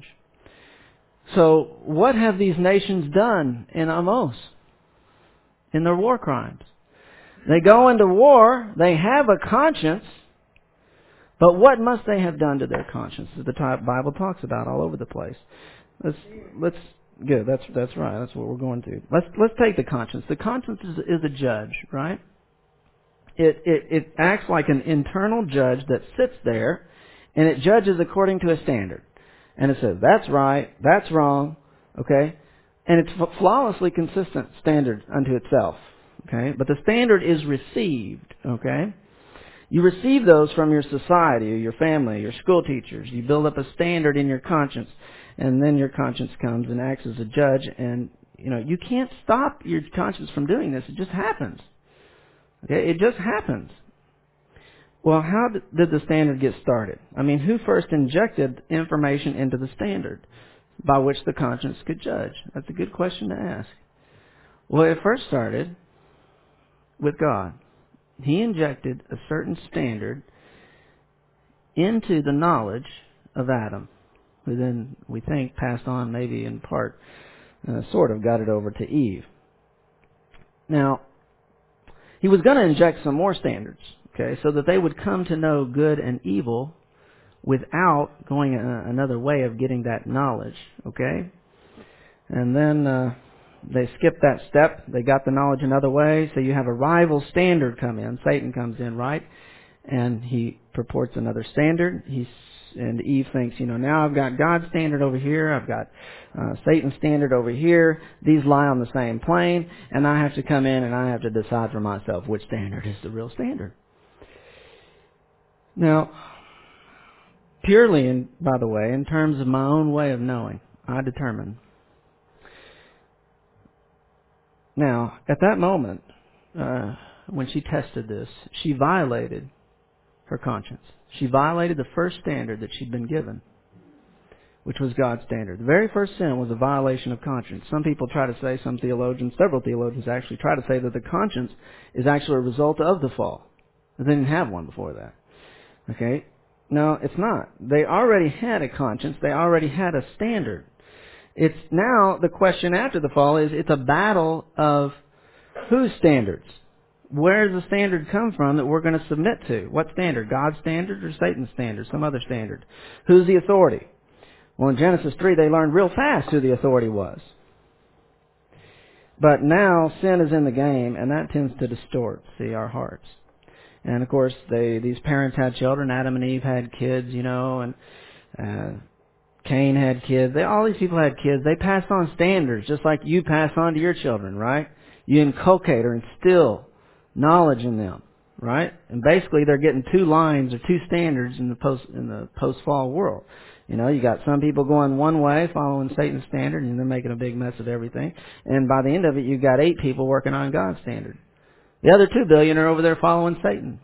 So what have these nations done in Amos? In their war crimes. They go into war, they have a conscience, but what must they have done to their conscience? That the Bible talks about all over the place. Let's let's good. That's that's right. That's what we're going to. Let's let's take the conscience. The conscience is, is a judge, right? It it it acts like an internal judge that sits there, and it judges according to a standard, and it says that's right, that's wrong, okay, and it's a flawlessly consistent standard unto itself, okay. But the standard is received, okay. You receive those from your society, your family, your school teachers. You build up a standard in your conscience, and then your conscience comes and acts as a judge. And you know you can't stop your conscience from doing this. It just happens. Okay, it just happens. Well, how did the standard get started? I mean, who first injected information into the standard by which the conscience could judge? That's a good question to ask. Well, it first started with God. He injected a certain standard into the knowledge of Adam, who then, we think, passed on maybe in part, uh, sort of got it over to Eve. Now, he was going to inject some more standards, okay, so that they would come to know good and evil without going a, another way of getting that knowledge, okay? And then uh, they skipped that step. They got the knowledge another way. So you have a rival standard come in. Satan comes in, right? And he purports another standard. He's, and Eve thinks, you know, now I've got God's standard over here. I've got uh, Satan's standard over here. These lie on the same plane. And I have to come in and I have to decide for myself which standard is the real standard. Now, purely, in, by the way, in terms of my own way of knowing, I determine. Now, at that moment, uh, when she tested this, she violated her conscience. She violated the first standard that she'd been given, which was God's standard. The very first sin was a violation of conscience. Some people try to say, some theologians, several theologians actually try to say that the conscience is actually a result of the fall. They didn't have one before that. Okay? No, it's not. They already had a conscience. They already had a standard. It's now the question after the fall is it's a battle of whose standards? Where does the standard come from that we're going to submit to? What standard? God's standard or Satan's standard? Some other standard? Who's the authority? Well, in Genesis three, they learned real fast who the authority was. But now sin is in the game, and that tends to distort, see, our hearts. And of course, they these parents had children. Adam and Eve had kids, you know, and uh, Cain had kids. They, all these people had kids. They passed on standards just like you pass on to your children, right? You inculcate or instill knowledge in them, right? And basically, they're getting two lines or two standards in the post in the post-fall world. You know, you got some people going one way, following Satan's standard, and they're making a big mess of everything. And by the end of it, you've got eight people working on God's standard. The other two billion are over there following Satan.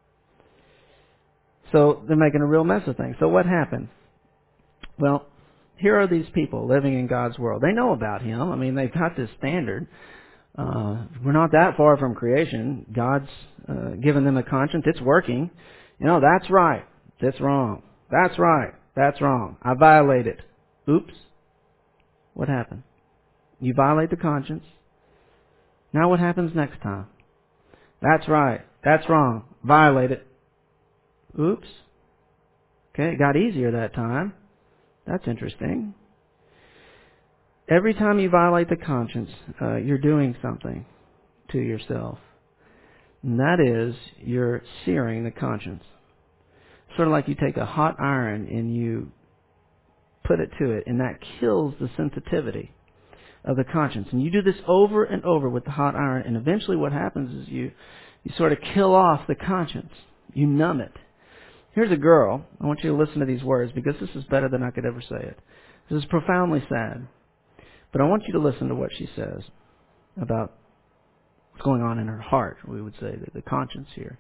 So they're making a real mess of things. So what happened? Well, here are these people living in God's world. They know about Him. I mean, they've got this standard. Uh, we're not that far from creation. God's uh, given them a conscience. It's working. You know, that's right. That's wrong. That's right. That's wrong. I violate it. Oops. What happened? You violate the conscience. Now what happens next time? That's right. That's wrong. Violate it. Oops. Okay, it got easier that time. That's interesting. Every time you violate the conscience, uh, you're doing something to yourself. And that is, you're searing the conscience. Sort of like you take a hot iron and you put it to it, and that kills the sensitivity of the conscience. And you do this over and over with the hot iron, and eventually what happens is you, you sort of kill off the conscience. You numb it. Here's a girl. I want you to listen to these words because this is better than I could ever say it. This is profoundly sad. But I want you to listen to what she says about what's going on in her heart, we would say, the, the conscience here.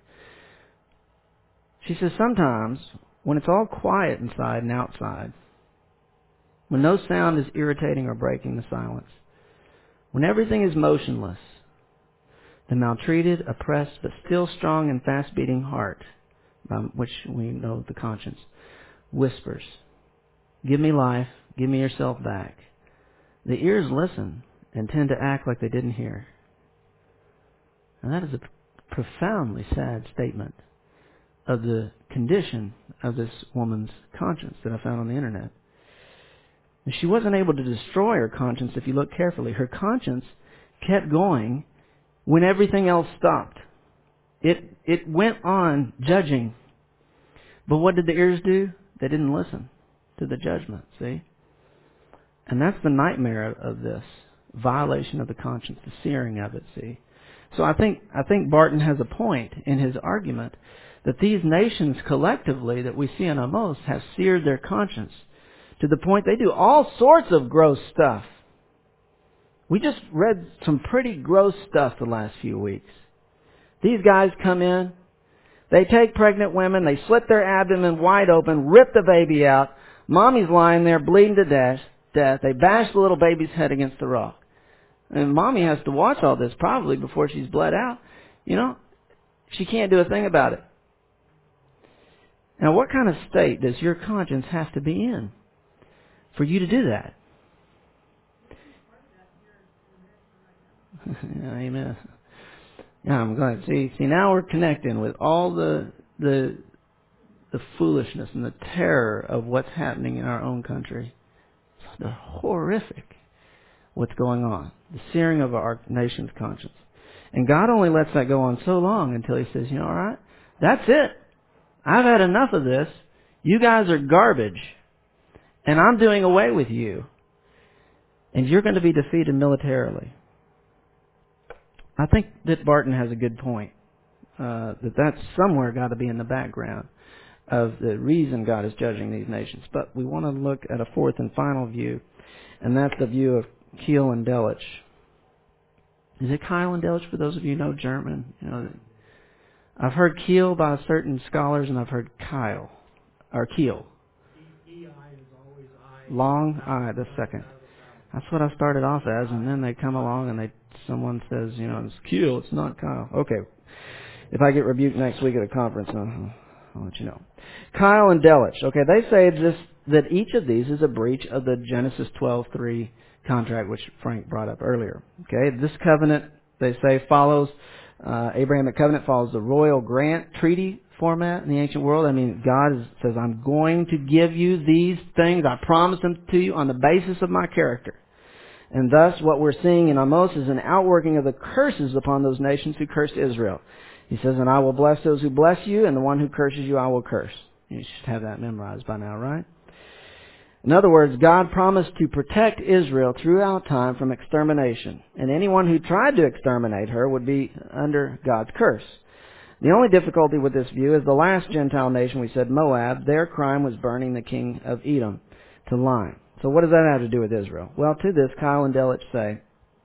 She says, sometimes, when it's all quiet inside and outside, when no sound is irritating or breaking the silence, when everything is motionless, the maltreated, oppressed, but still strong and fast-beating heart, um, which we know the conscience, whispers, "Give me life, give me yourself back." The ears listen and tend to act like they didn't hear. And that is a profoundly sad statement of the condition of this woman's conscience that I found on the internet. And she wasn't able to destroy her conscience if you look carefully. Her conscience kept going when everything else stopped. It it went on judging. But what did the ears do? They didn't listen to the judgment, see? And that's the nightmare of this violation of the conscience, the searing of it, see? So I think I think Barton has a point in his argument that these nations collectively that we see in Amos have seared their conscience to the point they do all sorts of gross stuff. We just read some pretty gross stuff the last few weeks. These guys come in, they take pregnant women, they slit their abdomen wide open, rip the baby out, mommy's lying there bleeding to death, death. They bash the little baby's head against the rock. And mommy has to watch all this probably before she's bled out. You know, she can't do a thing about it. Now, what kind of state does your conscience have to be in for you to do that? Amen. Yeah, I'm glad. See, see, now we're connecting with all the the the foolishness and the terror of what's happening in our own country. It's horrific what's going on. The searing of our nation's conscience. And God only lets that go on so long until He says, you know, all right, that's it. I've had enough of this. You guys are garbage. And I'm doing away with you. And you're going to be defeated militarily. I think that Barton has a good point. Uh, that that's somewhere got to be in the background of the reason God is judging these nations. But we want to look at a fourth and final view. And that's the view of Kiel and Delitzsch. Is it Kyle and Delitzsch for those of you who know German? You know, I've heard Kiel by certain scholars, and I've heard Kyle or Kiel. Long I, the second. That's what I started off as, and then they come along and they someone says, you know, it's Kiel, it's not Kyle. Okay, if I get rebuked next week at a conference, I'll, I'll let you know. Kyle and Delitzsch. Okay, they say this that each of these is a breach of the Genesis twelve three contract, which Frank brought up earlier. Okay, this covenant, they say, follows, uh, Abrahamic covenant follows the royal grant treaty format in the ancient world. I mean, God is, says, I'm going to give you these things. I promise them to you on the basis of my character. And thus, what we're seeing in Amos is an outworking of the curses upon those nations who cursed Israel. He says, and I will bless those who bless you, and the one who curses you I will curse. You should have that memorized by now, right? In other words, God promised to protect Israel throughout time from extermination, and anyone who tried to exterminate her would be under God's curse. The only difficulty with this view is the last Gentile nation, we said, Moab, their crime was burning the king of Edom to lime. So what does that have to do with Israel? Well, to this, Kyle and Delitzsch say,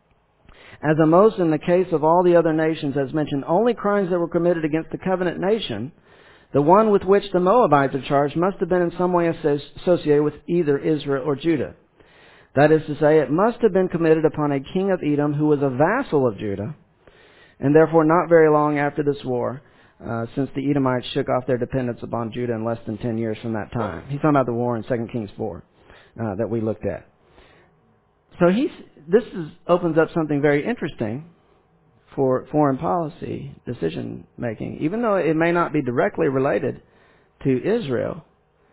as Amos in the case of all the other nations has mentioned only crimes that were committed against the covenant nation, the one with which the Moabites are charged must have been in some way associated with either Israel or Judah. That is to say, it must have been committed upon a king of Edom who was a vassal of Judah, and therefore not very long after this war, uh, since the Edomites shook off their dependence upon Judah in less than ten years from that time. He's talking about the war in Second Kings four uh, that we looked at. So he's, this is, opens up something very interesting for foreign policy decision making. Even though it may not be directly related to Israel,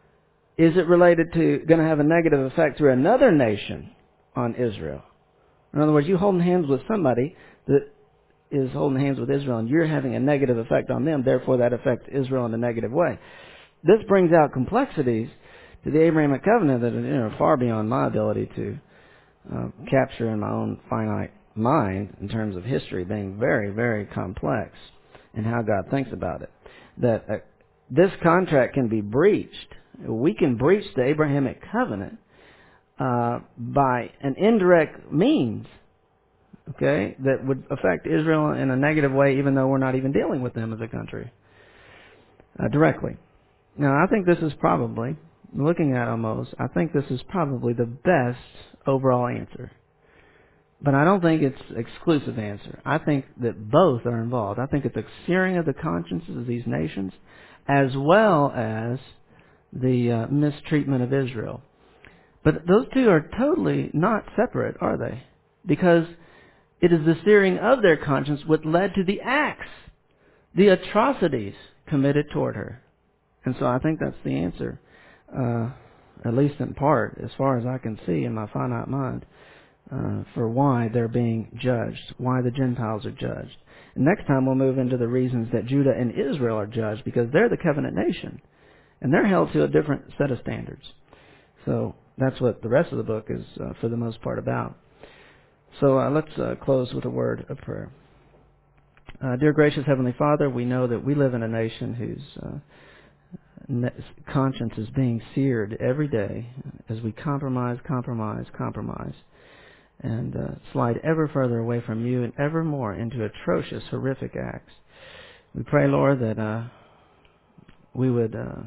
is it related to, going to have a negative effect through another nation on Israel? In other words, you holding hands with somebody that is holding hands with Israel, and you're having a negative effect on them, therefore that affects Israel in a negative way. This brings out complexities to the Abrahamic covenant that, you know, are far beyond my ability to uh, capture in my own finite mind in terms of history being very, very complex and how God thinks about it. That uh, this contract can be breached. We can breach the Abrahamic covenant uh, by an indirect means, okay, that would affect Israel in a negative way, even though we're not even dealing with them as a country uh, directly. Now, I think this is probably, looking at Amos, I think this is probably the best overall answer. But I don't think it's exclusive answer. I think that both are involved. I think it's a searing of the consciences of these nations as well as the uh, mistreatment of Israel. But those two are totally not separate, are they? Because it is the searing of their conscience which led to the acts, the atrocities committed toward her. And so I think that's the answer, uh, at least in part, as far as I can see in my finite mind. Uh, for why they're being judged, why the Gentiles are judged. And next time we'll move into the reasons that Judah and Israel are judged, because they're the covenant nation, and they're held to a different set of standards. So that's what the rest of the book is, uh, for the most part, about. So uh, let's uh, close with a word of prayer. Uh, dear gracious Heavenly Father, we know that we live in a nation whose uh, conscience is being seared every day as we compromise, compromise, compromise. and uh, slide ever further away from you and ever more into atrocious, horrific acts. We pray, Lord, that uh, we would uh,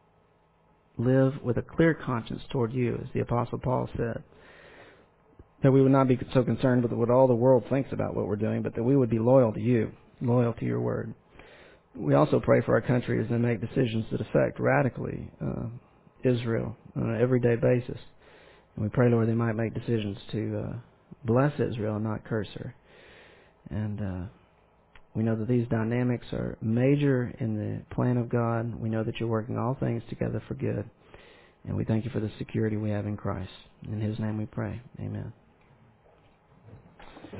live with a clear conscience toward you, as the Apostle Paul said, that we would not be so concerned with what all the world thinks about what we're doing, but that we would be loyal to you, loyal to your word. We also pray for our country as they make decisions that affect radically uh, Israel on an everyday basis. And we pray, Lord, they might make decisions to uh, bless Israel and not curse her. And uh, we know that these dynamics are major in the plan of God. We know that you're working all things together for good. And we thank you for the security we have in Christ. In his name we pray. Amen.